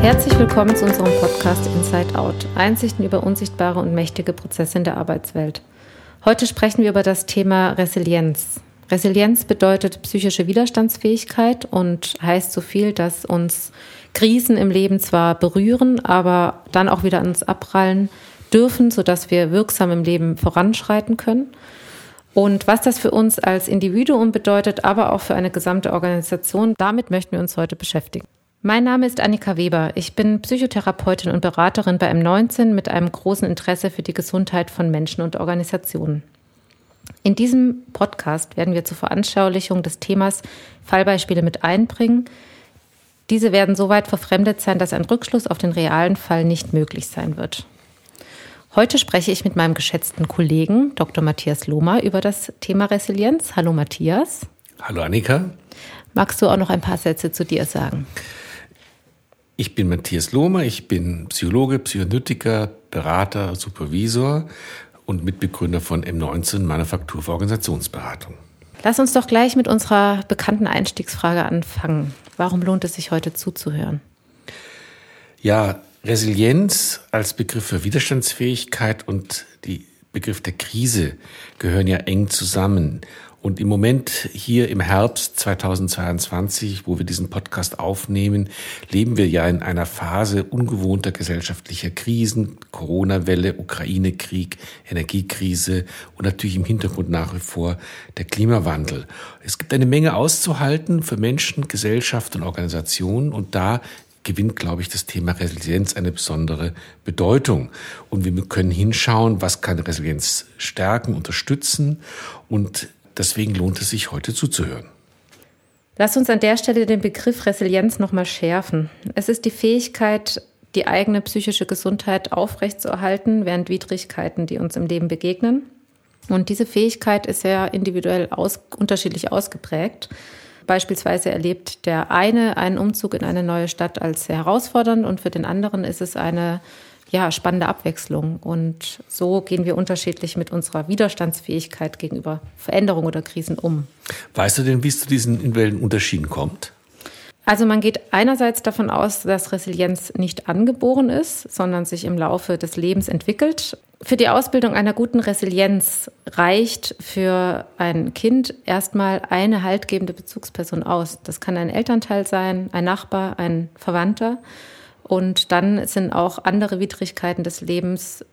Herzlich willkommen zu unserem Podcast Inside Out, Einsichten über unsichtbare und mächtige Prozesse in der Arbeitswelt. Heute sprechen wir über das Thema Resilienz. Resilienz bedeutet psychische Widerstandsfähigkeit und heißt so viel, dass uns Krisen im Leben zwar berühren, aber dann auch wieder an uns abprallen dürfen, sodass wir wirksam im Leben voranschreiten können. Und was das für uns als Individuum bedeutet, aber auch für eine gesamte Organisation, damit möchten wir uns heute beschäftigen. Mein Name ist Annika Weber. Ich bin Psychotherapeutin und Beraterin bei M19 mit einem großen Interesse für die Gesundheit von Menschen und Organisationen. In diesem Podcast werden wir zur Veranschaulichung des Themas Fallbeispiele mit einbringen. Diese werden so weit verfremdet sein, dass ein Rückschluss auf den realen Fall nicht möglich sein wird. Heute spreche ich mit meinem geschätzten Kollegen Dr. Matthias Lohmer über das Thema Resilienz. Hallo Matthias. Hallo Annika. Magst du auch noch ein paar Sätze zu dir sagen? Ich bin Matthias Lohmer, ich bin Psychologe, Psychoanalytiker, Berater, Supervisor und Mitbegründer von M19, Manufaktur für Organisationsberatung. Lass uns doch gleich mit unserer bekannten Einstiegsfrage anfangen. Warum lohnt es sich heute zuzuhören? Ja, Resilienz als Begriff für Widerstandsfähigkeit und die Begriff der Krise gehören ja eng zusammen. Und im Moment hier im Herbst 2022, wo wir diesen Podcast aufnehmen, leben wir ja in einer Phase ungewohnter gesellschaftlicher Krisen, Corona-Welle, Ukraine-Krieg, Energiekrise und natürlich im Hintergrund nach wie vor der Klimawandel. Es gibt eine Menge auszuhalten für Menschen, Gesellschaft und Organisationen und da gewinnt, glaube ich, das Thema Resilienz eine besondere Bedeutung. Und wir können hinschauen, was kann Resilienz stärken, unterstützen und deswegen lohnt es sich, heute zuzuhören. Lass uns an der Stelle den Begriff Resilienz nochmal schärfen. Es ist die Fähigkeit, die eigene psychische Gesundheit aufrechtzuerhalten während Widrigkeiten, die uns im Leben begegnen. Und diese Fähigkeit ist ja individuell unterschiedlich ausgeprägt. Beispielsweise erlebt der eine einen Umzug in eine neue Stadt als sehr herausfordernd und für den anderen ist es eine spannende Abwechslung. Und so gehen wir unterschiedlich mit unserer Widerstandsfähigkeit gegenüber Veränderungen oder Krisen um. Weißt du denn, wie es zu diesen individuellen Unterschieden kommt? Also man geht einerseits davon aus, dass Resilienz nicht angeboren ist, sondern sich im Laufe des Lebens entwickelt. Für die Ausbildung einer guten Resilienz reicht für ein Kind erstmal eine haltgebende Bezugsperson aus. Das kann ein Elternteil sein, ein Nachbar, ein Verwandter. Und dann sind auch andere Widrigkeiten des Lebens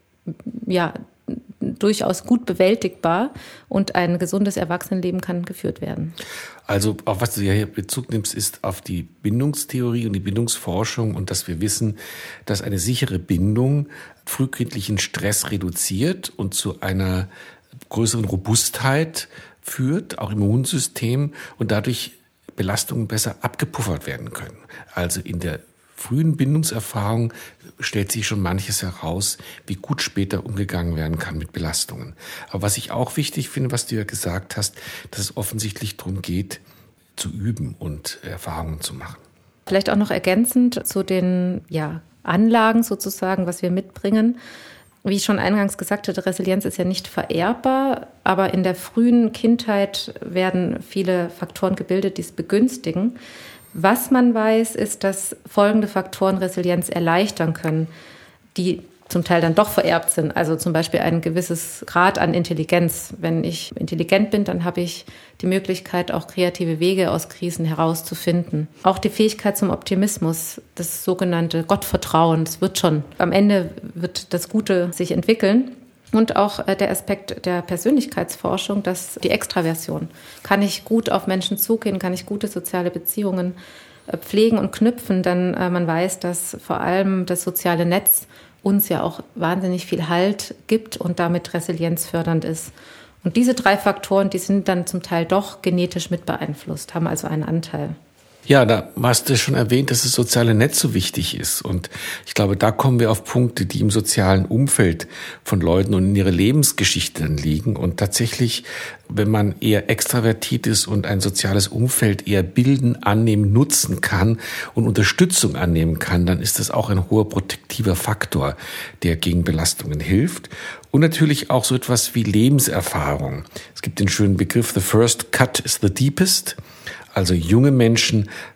durchaus gut bewältigbar und ein gesundes Erwachsenenleben kann geführt werden. Also auf was du ja hier Bezug nimmst, ist auf die Bindungstheorie und die Bindungsforschung und dass wir wissen, dass eine sichere Bindung frühkindlichen Stress reduziert und zu einer größeren Robustheit führt, auch im Immunsystem und dadurch Belastungen besser abgepuffert werden können. Also in der frühen Bindungserfahrung stellt sich schon manches heraus, wie gut später umgegangen werden kann mit Belastungen. Aber was ich auch wichtig finde, was du ja gesagt hast, dass es offensichtlich darum geht, zu üben und Erfahrungen zu machen. Vielleicht auch noch ergänzend zu den Anlagen sozusagen, was wir mitbringen. Wie ich schon eingangs gesagt hatte, Resilienz ist ja nicht vererbbar, aber in der frühen Kindheit werden viele Faktoren gebildet, die es begünstigen. Was man weiß, ist, dass folgende Faktoren Resilienz erleichtern können, die zum Teil dann doch vererbt sind. Also zum Beispiel ein gewisses Grad an Intelligenz. Wenn ich intelligent bin, dann habe ich die Möglichkeit, auch kreative Wege aus Krisen herauszufinden. Auch die Fähigkeit zum Optimismus, das sogenannte Gottvertrauen, das wird schon. Am Ende wird das Gute sich entwickeln. Und auch der Aspekt der Persönlichkeitsforschung, dass die Extraversion. Kann ich gut auf Menschen zugehen, kann ich gute soziale Beziehungen pflegen und knüpfen, denn man weiß, dass vor allem das soziale Netz uns ja auch wahnsinnig viel Halt gibt und damit resilienzfördernd ist. Und diese 3 Faktoren, die sind dann zum Teil doch genetisch mit beeinflusst, haben also einen Anteil. Ja, da hast du schon erwähnt, dass das soziale Netz so wichtig ist. Und ich glaube, da kommen wir auf Punkte, die im sozialen Umfeld von Leuten und in ihrer Lebensgeschichte dann liegen. Und tatsächlich, wenn man eher extravertiert ist und ein soziales Umfeld eher bilden, annehmen, nutzen kann und Unterstützung annehmen kann, dann ist das auch ein hoher protektiver Faktor, der gegen Belastungen hilft. Und natürlich auch so etwas wie Lebenserfahrung. Es gibt den schönen Begriff, the first cut is the deepest. Also junge Menschen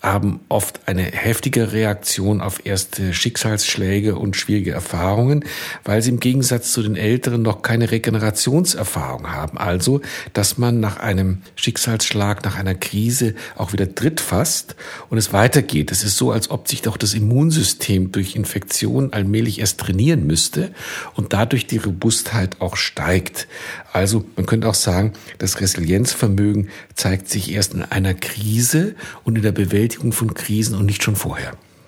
haben oft eine heftige Reaktion auf erste Schicksalsschläge und schwierige Erfahrungen, weil sie im Gegensatz zu den Älteren noch keine Regenerationserfahrung haben. Also, dass man nach einem Schicksalsschlag, nach einer Krise auch wieder Tritt fasst und es weitergeht. Es ist so, als ob sich doch das Immunsystem durch Infektion allmählich erst trainieren müsste und dadurch die Robustheit auch steigt. Also, man könnte auch sagen, das Resilienzvermögen zeigt sich erst in einer Krise und in der Bewältigung von Krisen und nicht schon vorher.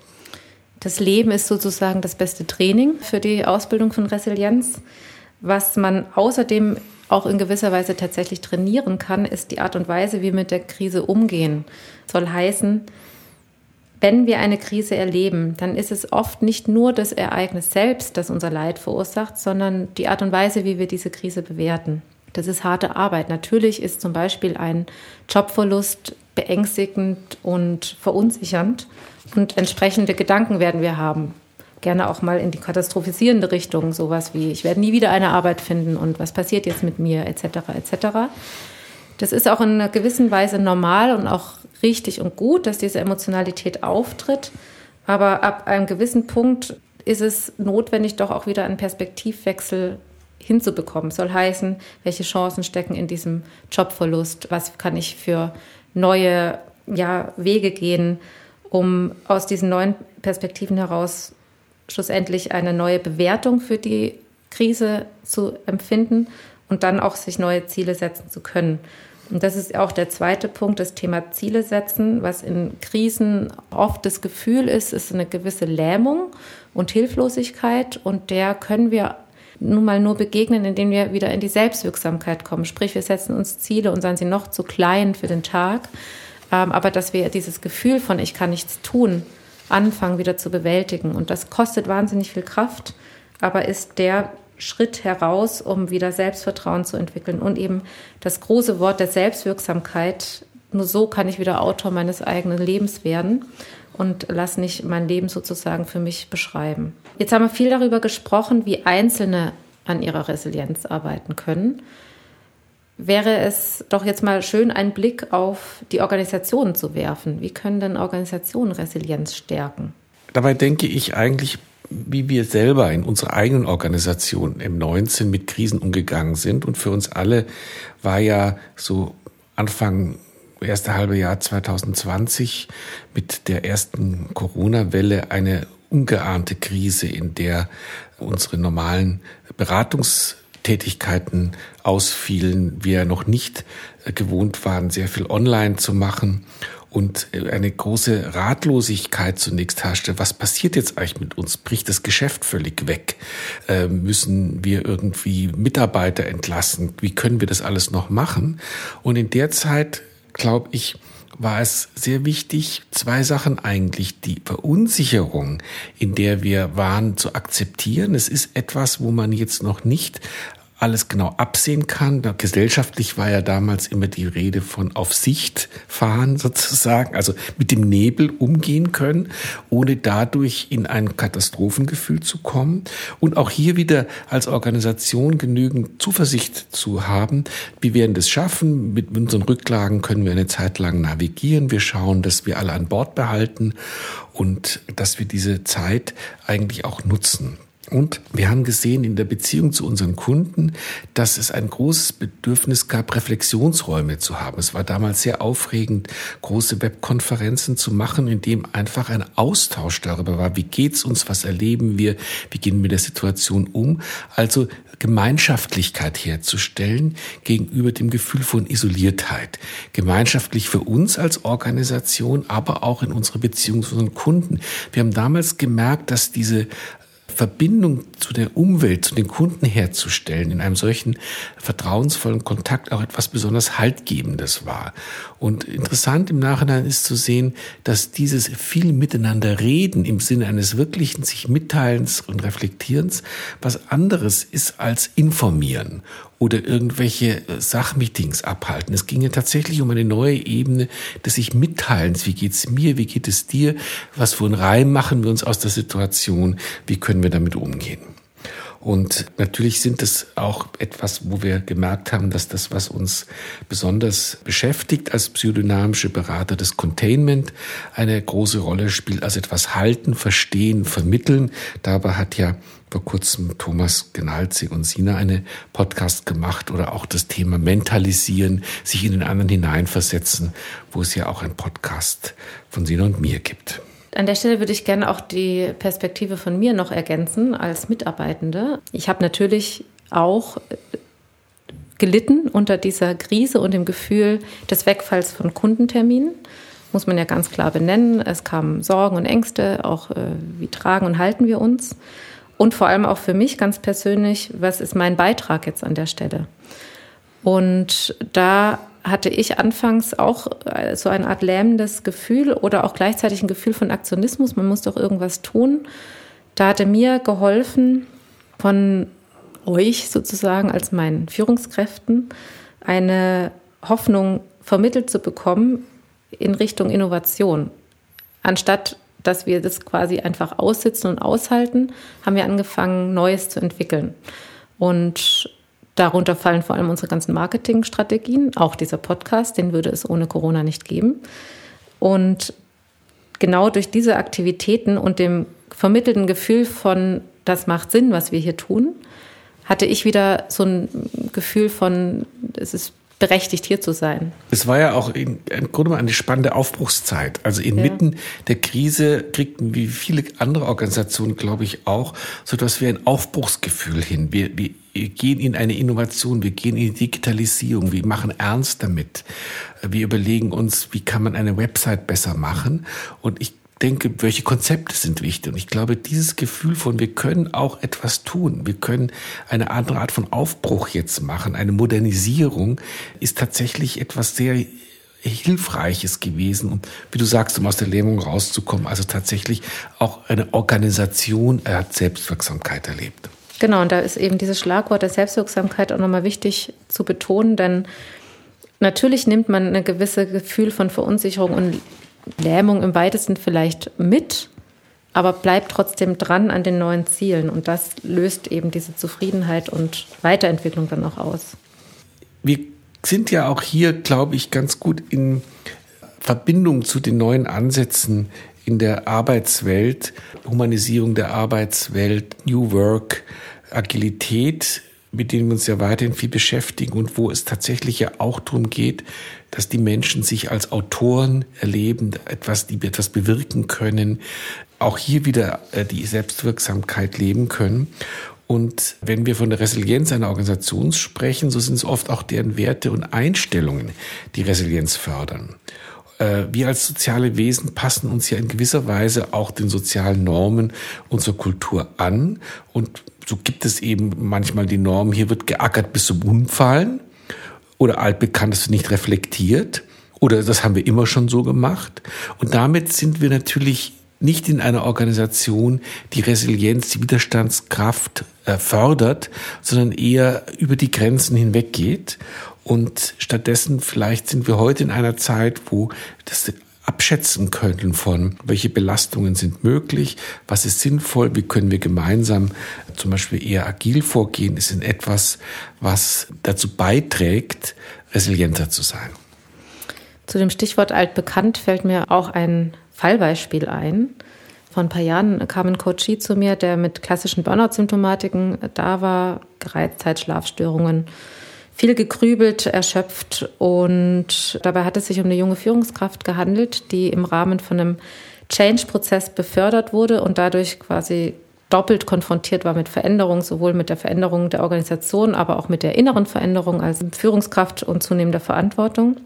Das Leben ist sozusagen das beste Training für die Ausbildung von Resilienz. Was man außerdem auch in gewisser Weise tatsächlich trainieren kann, ist die Art und Weise, wie wir mit der Krise umgehen. Soll heißen, wenn wir eine Krise erleben, dann ist es oft nicht nur das Ereignis selbst, das unser Leid verursacht, sondern die Art und Weise, wie wir diese Krise bewerten. Das ist harte Arbeit. Natürlich ist zum Beispiel ein Jobverlust beängstigend und verunsichernd und entsprechende Gedanken werden wir haben. Gerne auch mal in die katastrophisierende Richtung, sowas wie, ich werde nie wieder eine Arbeit finden und was passiert jetzt mit mir, etc., etc. Das ist auch in einer gewissen Weise normal und auch richtig und gut, dass diese Emotionalität auftritt. Aber ab einem gewissen Punkt ist es notwendig, doch auch wieder einen Perspektivwechsel hinzubekommen. Soll heißen, welche Chancen stecken in diesem Jobverlust? Was kann ich für neue Wege gehen, um aus diesen neuen Perspektiven heraus schlussendlich eine neue Bewertung für die Krise zu empfinden und dann auch sich neue Ziele setzen zu können. Und das ist auch der zweite Punkt, das Thema Ziele setzen, was in Krisen oft das Gefühl ist eine gewisse Lähmung und Hilflosigkeit und der können wir nun mal nur begegnen, indem wir wieder in die Selbstwirksamkeit kommen. Sprich, wir setzen uns Ziele und seien sie noch zu klein für den Tag, aber dass wir dieses Gefühl von ich kann nichts tun, anfangen wieder zu bewältigen. Und das kostet wahnsinnig viel Kraft, aber ist der Schritt heraus, um wieder Selbstvertrauen zu entwickeln und eben das große Wort der Selbstwirksamkeit. Nur so kann ich wieder Autor meines eigenen Lebens werden und lass nicht mein Leben sozusagen für mich beschreiben. Jetzt haben wir viel darüber gesprochen, wie Einzelne an ihrer Resilienz arbeiten können. Wäre es doch jetzt mal schön, einen Blick auf die Organisationen zu werfen. Wie können denn Organisationen Resilienz stärken? Dabei denke ich eigentlich, wie wir selber in unserer eigenen Organisation im 19 mit Krisen umgegangen sind. Und für uns alle war ja so Anfang erste halbe Jahr 2020 mit der ersten Corona-Welle eine ungeahnte Krise, in der unsere normalen Beratungstätigkeiten ausfielen, wir noch nicht gewohnt waren, sehr viel online zu machen und eine große Ratlosigkeit zunächst herrschte. Was passiert jetzt eigentlich mit uns? Bricht das Geschäft völlig weg? Müssen wir irgendwie Mitarbeiter entlassen? Wie können wir das alles noch machen? Und in der Zeit, glaube ich, war es sehr wichtig, zwei Sachen eigentlich, die Verunsicherung, in der wir waren, zu akzeptieren. Es ist etwas, wo man jetzt noch nicht alles genau absehen kann. Gesellschaftlich war ja damals immer die Rede von auf Sicht fahren sozusagen, also mit dem Nebel umgehen können, ohne dadurch in ein Katastrophengefühl zu kommen. Und auch hier wieder als Organisation genügend Zuversicht zu haben. Wir werden das schaffen. Mit unseren Rücklagen können wir eine Zeit lang navigieren. Wir schauen, dass wir alle an Bord behalten und dass wir diese Zeit eigentlich auch nutzen. Und wir haben gesehen in der Beziehung zu unseren Kunden, dass es ein großes Bedürfnis gab, Reflexionsräume zu haben. Es war damals sehr aufregend, große Webkonferenzen zu machen, in dem einfach ein Austausch darüber war, wie geht's uns, was erleben wir, wie gehen wir mit der Situation um. Also Gemeinschaftlichkeit herzustellen gegenüber dem Gefühl von Isoliertheit. Gemeinschaftlich für uns als Organisation, aber auch in unserer Beziehung zu unseren Kunden. Wir haben damals gemerkt, dass diese Verbindung zu der Umwelt, zu den Kunden herzustellen, in einem solchen vertrauensvollen Kontakt auch etwas besonders Haltgebendes war. Und interessant im Nachhinein ist zu sehen, dass dieses viel miteinander reden im Sinne eines wirklichen sich Mitteilens und Reflektierens was anderes ist als informieren oder irgendwelche Sachmeetings abhalten. Es ging ja tatsächlich um eine neue Ebene des sich Mitteilens. Wie geht's mir? Wie geht es dir? Was für einen Reim machen wir uns aus der Situation? Wie können wir damit umgehen? Und natürlich sind es auch etwas, wo wir gemerkt haben, dass das, was uns besonders beschäftigt als psychodynamische Berater, das Containment eine große Rolle spielt, also etwas halten, verstehen, vermitteln. Dabei hat ja vor kurzem Thomas Genalzig und Sina eine Podcast gemacht oder auch das Thema Mentalisieren, sich in den anderen hineinversetzen, wo es ja auch einen Podcast von Sina und mir gibt. An der Stelle würde ich gerne auch die Perspektive von mir noch ergänzen als Mitarbeitende. Ich habe natürlich auch gelitten unter dieser Krise und dem Gefühl des Wegfalls von Kundenterminen. Muss man ja ganz klar benennen. Es kamen Sorgen und Ängste, auch wie tragen und halten wir uns. Und vor allem auch für mich ganz persönlich, was ist mein Beitrag jetzt an der Stelle? Und da hatte ich anfangs auch so eine Art lähmendes Gefühl oder auch gleichzeitig ein Gefühl von Aktionismus. Man muss doch irgendwas tun. Da hatte mir geholfen, von euch sozusagen als meinen Führungskräften eine Hoffnung vermittelt zu bekommen in Richtung Innovation. Anstatt dass wir das quasi einfach aussitzen und aushalten, haben wir angefangen, Neues zu entwickeln. Und darunter fallen vor allem unsere ganzen Marketingstrategien, auch dieser Podcast, den würde es ohne Corona nicht geben. Und genau durch diese Aktivitäten und dem vermittelten Gefühl von, das macht Sinn, was wir hier tun, hatte ich wieder so ein Gefühl von, es ist berechtigt, hier zu sein. Es war ja auch im Grunde mal eine spannende Aufbruchszeit. Also inmitten der Krise kriegten wie viele andere Organisationen, glaube ich, auch, so dass wir ein Aufbruchsgefühl hin. Wir gehen in eine Innovation, wir gehen in die Digitalisierung, wir machen ernst damit. Wir überlegen uns, wie kann man eine Website besser machen. Und ich denke, welche Konzepte sind wichtig. Und ich glaube, dieses Gefühl von, wir können auch etwas tun, wir können eine andere Art von Aufbruch jetzt machen, eine Modernisierung, ist tatsächlich etwas sehr Hilfreiches gewesen. Und wie du sagst, um aus der Lähmung rauszukommen, also tatsächlich auch eine Organisation hat Selbstwirksamkeit erlebt. Genau, und da ist eben dieses Schlagwort der Selbstwirksamkeit auch nochmal wichtig zu betonen, denn natürlich nimmt man ein gewisses Gefühl von Verunsicherung und Lähmung im weitesten vielleicht mit, aber bleibt trotzdem dran an den neuen Zielen. Und das löst eben diese Zufriedenheit und Weiterentwicklung dann auch aus. Wir sind ja auch hier, glaube ich, ganz gut in Verbindung zu den neuen Ansätzen in der Arbeitswelt, Humanisierung der Arbeitswelt, New Work, Agilität, mit denen wir uns ja weiterhin viel beschäftigen und wo es tatsächlich ja auch darum geht, dass die Menschen sich als Autoren erleben, die etwas bewirken können, auch hier wieder die Selbstwirksamkeit leben können. Und wenn wir von der Resilienz einer Organisation sprechen, so sind es oft auch deren Werte und Einstellungen, die Resilienz fördern. Wir als soziale Wesen passen uns ja in gewisser Weise auch den sozialen Normen unserer Kultur an. Und so gibt es eben manchmal die Norm, hier wird geackert bis zum Umfallen oder altbekannt, das wird nicht reflektiert oder das haben wir immer schon so gemacht. Und damit sind wir natürlich nicht in einer Organisation, die Resilienz, die Widerstandskraft fördert, sondern eher über die Grenzen hinweggeht. Und stattdessen vielleicht sind wir heute in einer Zeit, wo das abschätzen können von, welche Belastungen sind möglich, was ist sinnvoll, wie können wir gemeinsam zum Beispiel eher agil vorgehen, ist in etwas, was dazu beiträgt, resilienter zu sein. Zu dem Stichwort altbekannt fällt mir auch ein Fallbeispiel ein. Vor ein paar Jahren kam ein Coachie zu mir, der mit klassischen Burnout-Symptomatiken da war, Gereiztheit, Schlafstörungen, viel gegrübelt, erschöpft, und dabei hat es sich um eine junge Führungskraft gehandelt, die im Rahmen von einem Change-Prozess befördert wurde und dadurch quasi doppelt konfrontiert war mit Veränderung, sowohl mit der Veränderung der Organisation, aber auch mit der inneren Veränderung als Führungskraft und zunehmender Verantwortung.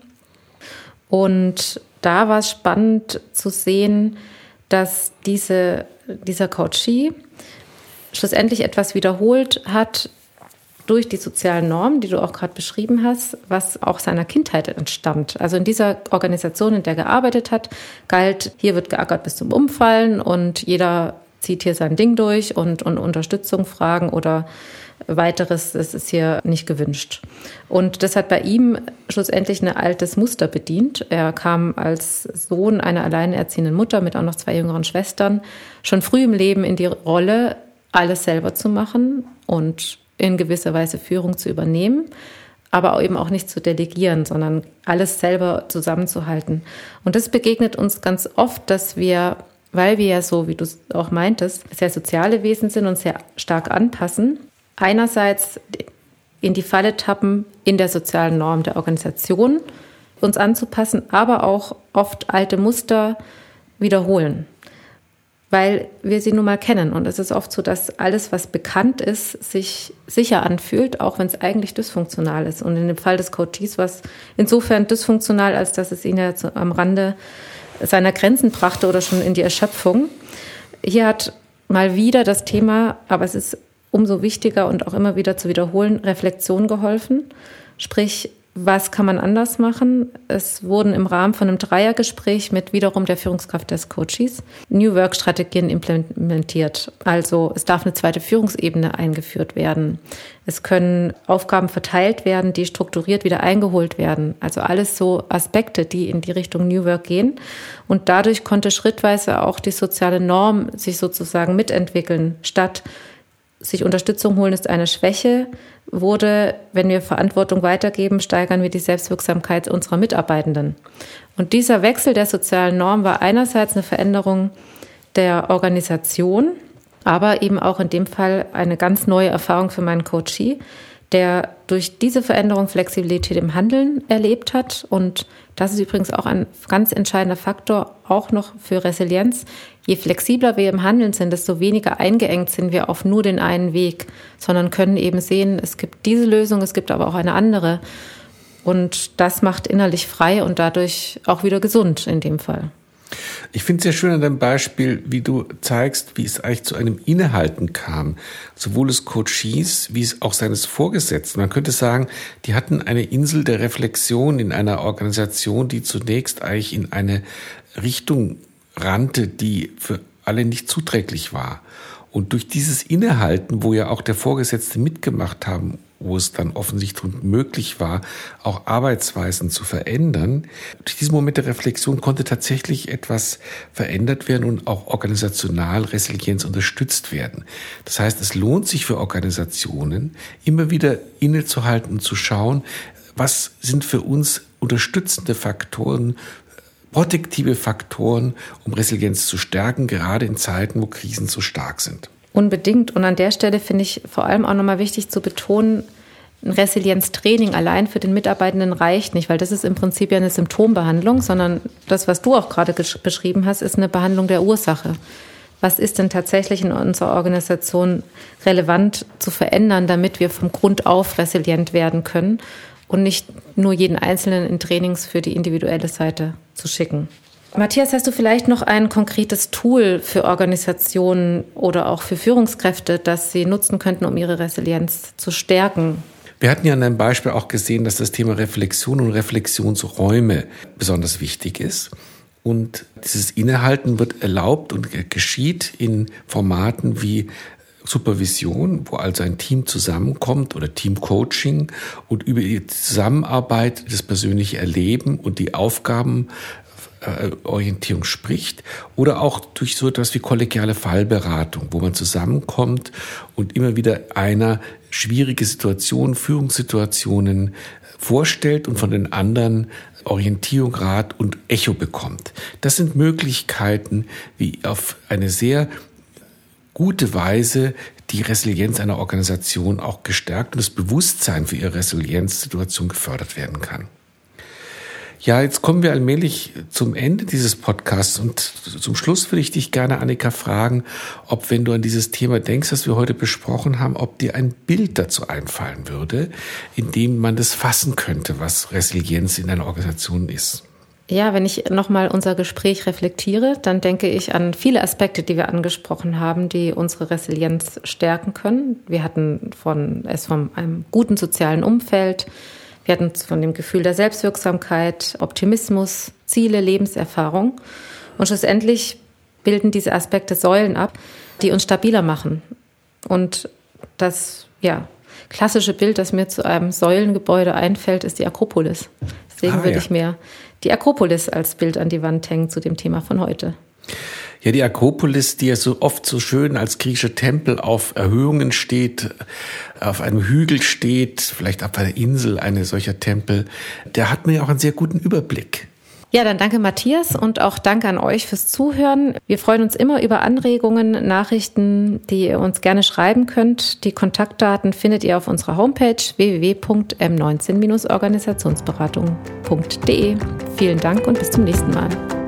Und da war es spannend zu sehen, dass dieser Coachie schlussendlich etwas wiederholt hat durch die sozialen Normen, die du auch gerade beschrieben hast, was auch seiner Kindheit entstammt. Also in dieser Organisation, in der er gearbeitet hat, galt, hier wird geackert bis zum Umfallen und jeder zieht hier sein Ding durch und Unterstützung fragen oder weiteres, das ist hier nicht gewünscht. Und das hat bei ihm schlussendlich ein altes Muster bedient. Er kam als Sohn einer alleinerziehenden Mutter mit auch noch 2 jüngeren Schwestern schon früh im Leben in die Rolle, alles selber zu machen und in gewisser Weise Führung zu übernehmen, aber eben auch nicht zu delegieren, sondern alles selber zusammenzuhalten. Und das begegnet uns ganz oft, dass wir, weil wir ja so, wie du es auch meintest, sehr soziale Wesen sind und sehr stark anpassen, einerseits in die Falle tappen, in der sozialen Norm der Organisation uns anzupassen, aber auch oft alte Muster wiederholen, weil wir sie nun mal kennen. Und es ist oft so, dass alles, was bekannt ist, sich sicher anfühlt, auch wenn es eigentlich dysfunktional ist. Und in dem Fall des Coaches war es insofern dysfunktional, als dass es ihn ja am Rande seiner Grenzen brachte oder schon in die Erschöpfung. Hier hat mal wieder das Thema, aber es ist umso wichtiger und auch immer wieder zu wiederholen, Reflexion geholfen. Sprich, was kann man anders machen? Es wurden im Rahmen von einem Dreiergespräch mit wiederum der Führungskraft des Coaches New Work-Strategien implementiert. Also es darf eine zweite Führungsebene eingeführt werden. Es können Aufgaben verteilt werden, die strukturiert wieder eingeholt werden. Also alles so Aspekte, die in die Richtung New Work gehen. Und dadurch konnte schrittweise auch die soziale Norm sich sozusagen mitentwickeln, statt sich Unterstützung holen ist eine Schwäche, wurde, wenn wir Verantwortung weitergeben, steigern wir die Selbstwirksamkeit unserer Mitarbeitenden. Und dieser Wechsel der sozialen Norm war einerseits eine Veränderung der Organisation, aber eben auch in dem Fall eine ganz neue Erfahrung für meinen Coachee, der durch diese Veränderung Flexibilität im Handeln erlebt hat. Und das ist übrigens auch ein ganz entscheidender Faktor, auch noch für Resilienz. Je flexibler wir im Handeln sind, desto weniger eingeengt sind wir auf nur den einen Weg, sondern können eben sehen, es gibt diese Lösung, es gibt aber auch eine andere. Und das macht innerlich frei und dadurch auch wieder gesund in dem Fall. Ich finde es sehr schön an deinem Beispiel, wie du zeigst, wie es eigentlich zu einem Innehalten kam, sowohl des Coaches wie es auch seines Vorgesetzten. Man könnte sagen, die hatten eine Insel der Reflexion in einer Organisation, die zunächst eigentlich in eine Richtung rannte, die für alle nicht zuträglich war. Und durch dieses Innehalten, wo ja auch der Vorgesetzte mitgemacht haben, wo es dann offensichtlich möglich war, auch Arbeitsweisen zu verändern. Durch diesen Moment der Reflexion konnte tatsächlich etwas verändert werden und auch organisational Resilienz unterstützt werden. Das heißt, es lohnt sich für Organisationen, immer wieder innezuhalten und zu schauen, was sind für uns unterstützende Faktoren, protektive Faktoren, um Resilienz zu stärken, gerade in Zeiten, wo Krisen so stark sind. Unbedingt. Und an der Stelle finde ich vor allem auch nochmal wichtig zu betonen, ein Resilienztraining allein für den Mitarbeitenden reicht nicht, weil das ist im Prinzip ja eine Symptombehandlung, sondern das, was du auch gerade beschrieben hast, ist eine Behandlung der Ursache. Was ist denn tatsächlich in unserer Organisation relevant zu verändern, damit wir vom Grund auf resilient werden können und nicht nur jeden Einzelnen in Trainings für die individuelle Seite zu schicken. Matthias, hast du vielleicht noch ein konkretes Tool für Organisationen oder auch für Führungskräfte, das sie nutzen könnten, um ihre Resilienz zu stärken? Wir hatten ja an einem Beispiel auch gesehen, dass das Thema Reflexion und Reflexionsräume besonders wichtig ist. Und dieses Innehalten wird erlaubt und geschieht in Formaten wie Supervision, wo also ein Team zusammenkommt oder Teamcoaching und über die Zusammenarbeit, das persönliche Erleben und die Aufgabenorientierung spricht, oder auch durch so etwas wie kollegiale Fallberatung, wo man zusammenkommt und immer wieder einer schwierige Situationen, Führungssituationen vorstellt und von den anderen Orientierung, Rat und Echo bekommt. Das sind Möglichkeiten, wie auf eine sehr gute Weise die Resilienz einer Organisation auch gestärkt und das Bewusstsein für ihre Resilienzsituation gefördert werden kann. Ja, jetzt kommen wir allmählich zum Ende dieses Podcasts und zum Schluss würde ich dich gerne, Annika, fragen, ob, wenn du an dieses Thema denkst, das wir heute besprochen haben, ob dir ein Bild dazu einfallen würde, in dem man das fassen könnte, was Resilienz in einer Organisation ist. Ja, wenn ich nochmal unser Gespräch reflektiere, dann denke ich an viele Aspekte, die wir angesprochen haben, die unsere Resilienz stärken können. Wir hatten von einem guten sozialen Umfeld, wir hatten von dem Gefühl der Selbstwirksamkeit, Optimismus, Ziele, Lebenserfahrung. Und schlussendlich bilden diese Aspekte Säulen ab, die uns stabiler machen. Und das klassische Bild, das mir zu einem Säulengebäude einfällt, ist die Akropolis. Deswegen würde ich mir die Akropolis als Bild an die Wand hängen zu dem Thema von heute. Ja, die Akropolis, die ja so oft so schön als griechischer Tempel auf Erhöhungen steht, auf einem Hügel steht, vielleicht auf einer Insel, eine solcher Tempel, der hat mir ja auch einen sehr guten Überblick. Ja, dann danke Matthias und auch danke an euch fürs Zuhören. Wir freuen uns immer über Anregungen, Nachrichten, die ihr uns gerne schreiben könnt. Die Kontaktdaten findet ihr auf unserer Homepage www.m19-organisationsberatung.de. Vielen Dank und bis zum nächsten Mal.